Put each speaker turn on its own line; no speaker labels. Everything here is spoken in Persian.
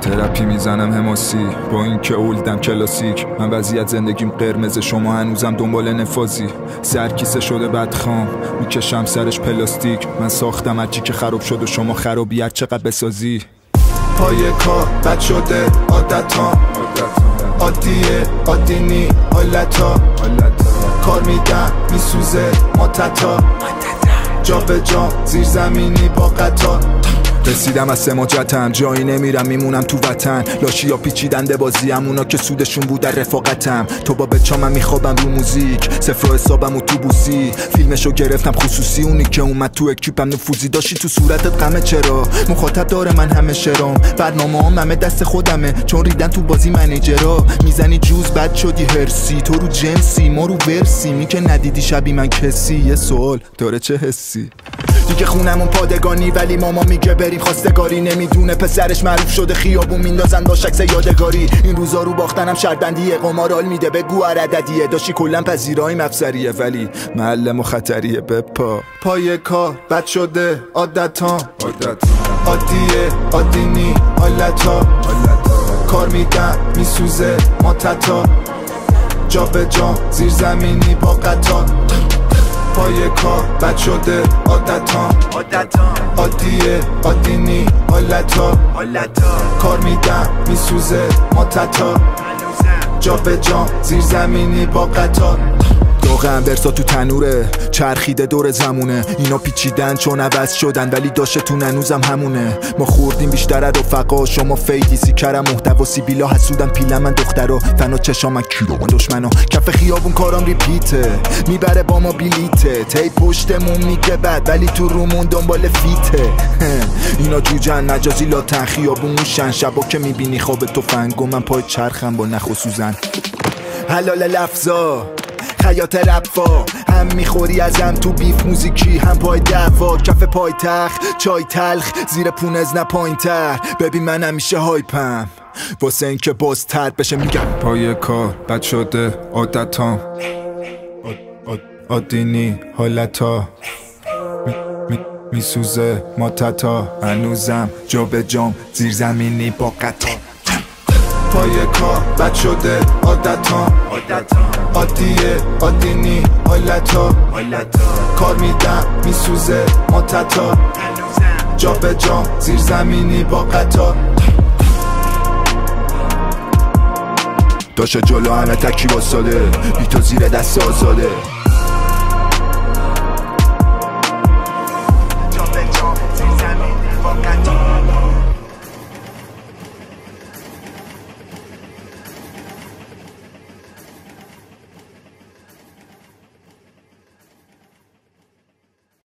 ترپی میزنم حماسی با این که اولدم کلاسیک. من وضعیت زندگیم قرمز، شما هنوزم دنبال نفاذی. سرکیسه شده بدخام میکشم سرش پلاستیک. من ساختم هرچی که خراب شد و شما خرابی هر چقدر بسازی.
پای کار بد شده عادتا، عادیه عادی نی حالتا. کار میدم میسوزه ماتتا، جا به جا زیر زمینی با قطار.
رسیدم از سماجتم، جایی نمیرم میمونم تو وطن. لاشی ها پیچیدنده بازی همونا که سودشون بود در رفاقتم. تو با بچامم میخوابم رو موزیک، صفر حسابم اتوبوسی. فیلمشو گرفتم خصوصی، اونی که اومد تو اکیپم نفوذی. داشتی تو صورتت غمه چرا؟ مخاطب داره من همه شرام. برنامه هم همه دست خودمه چون ریدن تو بازی منیجرا. میزنی جوز بد شدی هرسی، تو رو جنسی ما رو ورسی. می که ندیدی شبی من کسی، یه سوال داره چه حسی؟ دیگه خونمون پادگانی ولی ماما میگه بریم خواستگاری. نمیدونه پسرش معروف شده خیابون میندازن با شخص یادگاری. این روزا رو باختنم شرطبندیه، قمارال میده بگو عددیه. داشتی کلن پذیرایم افسریه ولی معلم و خطریه. بپا
پای کار بد شده عادتا، عادیه عادی نی حالتا. کار میدم میسوزه ماتتا، جا به جا زیر زمینی با قطار. پای کار بد شده عادتا، عادیه عادی نی حالتا. کار میدم میسوزه ماتتا، جا به جا زیر زمینی با قطار.
داغم برسا تو تنوره، چرخیده دور زمونه. اینا پیچیدن چون عوض شدن ولی داشتتون هنوزم همونه. ما خوردیم بیشتر از رفقا، شما فیدی سیکرم محتوا سیبیلا. حسودم پیلم من دخترا، فنا چشام من کیلو من دشمنا. کف خیابون کارام ریپیته، میبره با ما بیلیته. تی پشتمون میگه بد ولی تو رومون دنبال فیته. اینا جوجن مجازی لاتن، خیابون موشن. شبا که میبینی خواب تفنگو، من پای چرخم با نخ و سوزن. حلال لفظا خیاط رفا، هم میخوری ازم تو بیف موزیکی هم پای دعوا. کف پای تخت چای تلخ زیر پونز نه پایین تر. ببین من همیشه هایپم واسه این که باز ترد بشه. میگم پای کار بد شده عادتا، عادی نی حالتا. میسوزه ماتتا، هنوزم جا به جام زیر زمینی با قطار.
پای کار بد شده عادتا، عادیه عادی نی حالتا. کار میدم میسوزه ماتتا، جا به جا زیر زمینی با قطار.
داشته جلو همه تکی واساده، بی تو زیر دست آزاده.